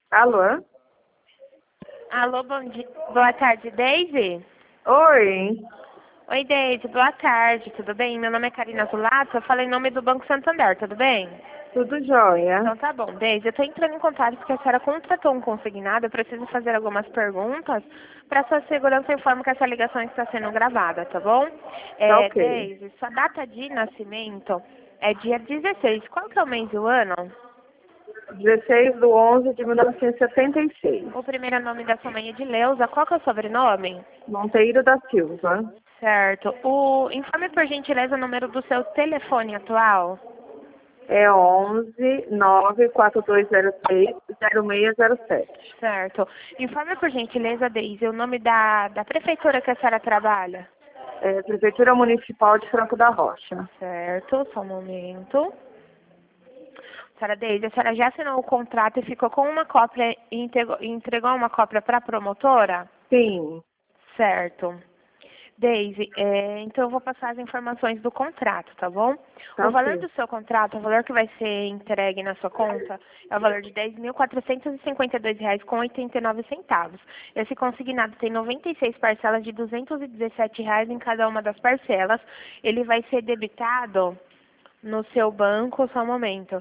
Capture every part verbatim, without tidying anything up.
Alô? Alô, bom dia. Boa tarde, Deise? Oi. Oi, Deise, boa tarde, tudo bem? Meu nome é Karina Zulato, eu falei em nome do Banco Santander, tudo bem? Tudo jóia? Então tá bom, Deise, eu tô entrando em contato porque a senhora contratou um consignado, eu preciso fazer algumas perguntas. Para sua segurança, eu informo que essa ligação está sendo gravada, tá bom? Tá É, ok. Deise, sua data de nascimento é dia dezesseis, qual que é o mês e o ano? dezesseis de onze de mil novecentos e setenta e seis. O primeiro nome da sua mãe é Edileuza, qual que é o sobrenome? Monteiro da Silva. Certo. O, informe por gentileza o número do seu telefone atual. É onze nove quatro dois zero seis zero seis zero sete. Certo. Informe por gentileza, Deise, o nome da, da prefeitura que a senhora trabalha. É, Prefeitura Municipal de Franco da Rocha. Certo, só um momento. Senhora Deise, a senhora já assinou o contrato e ficou com uma cópia e entregou, entregou uma cópia para a promotora? Sim. Certo. Deise, é, então eu vou passar as informações do contrato, tá bom? Tá O valor ok. do seu contrato, o valor que vai ser entregue na sua conta, é o valor de dez mil quatrocentos e cinquenta e dois reais com oitenta e nove centavos. Esse consignado tem noventa e seis parcelas de duzentos e dezessete reais em cada uma das parcelas. Ele vai ser debitado no seu banco, só um momento.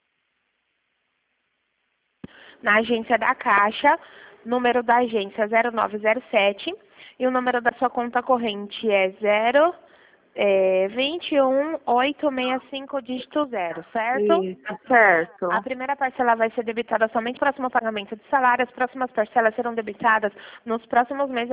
Na agência da Caixa, número da agência zero nove zero sete e o número da sua conta corrente é zero é, vinte e um oito seis cinco dígito zero, certo? Isso, certo. A primeira parcela vai ser debitada somente no próximo pagamento de salário, as próximas parcelas serão debitadas nos próximos meses.